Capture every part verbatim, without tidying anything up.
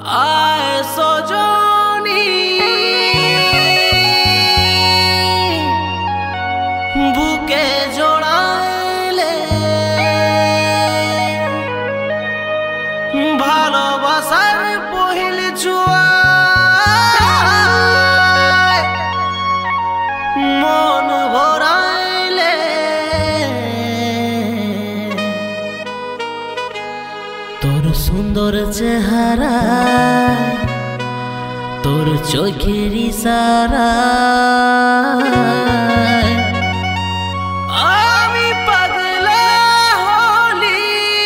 आए सजनी बुके जोड़ाइले ভালোবাসার পহিল জুয়ায় মন ভরাইলে তোর সুন্দর চেহারা তোর চোখের ইশারা আমি পাগলা হলি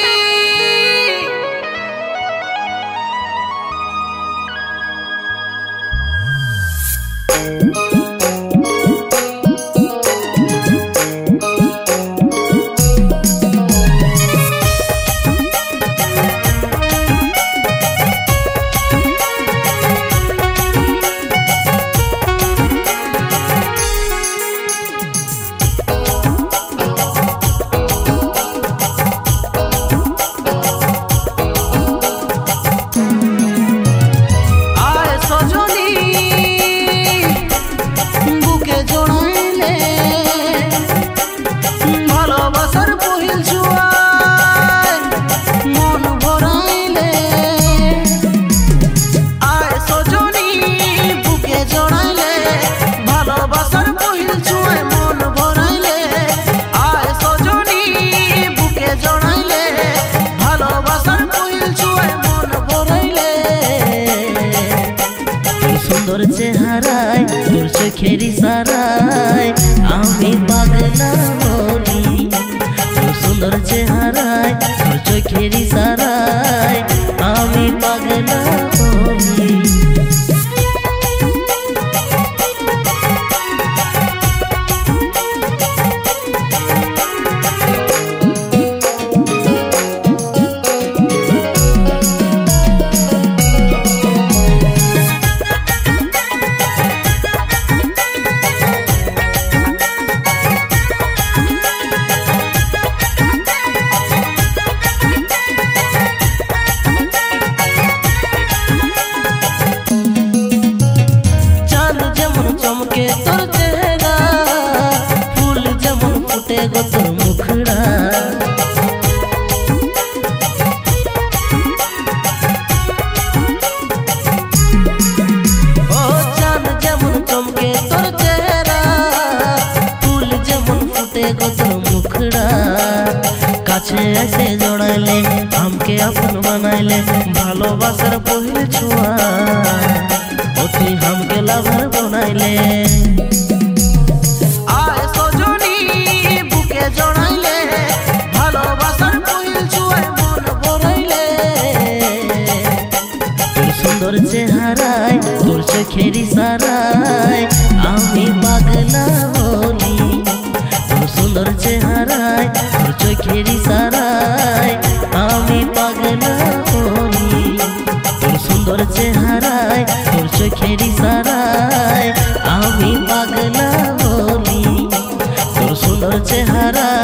তোর চেহারায় তোর চোখের ইশারায় আমি পাগলা হলি তোর সুন্দর চেহারায় তোর চোখের ইশারায় আমি পাগলা হলি চমকে তোর চেহারা ফুল যেমন ফুটে গো তোর মুখড়া ও চাঁদ যেমন চমকে তোর চেহারা ফুল যেমন ফুটে গো তোর মুখড়া কাছে এসে জড়াইলে আমকে আপন বানাইলে ভালোবাসার পহিল ছোঁয়া তুই हमके लवर बनाइले आए सजनी बुके जड़ाइले ভালোবাসার পহিল ছোঁয়ায় মন ভরাইলে তোর সুন্দর চেহারায় তোর চোখের ইশারায় আমি পাগলা হলি তোর সুন্দর চেহারায় তোর চোখের ইশারায় আমি পাগলা হলি তোর সুন্দর চেহারায় তোর চোখের ইশারায় আমি পাগলা হলি তোর সুন্দর চেহারা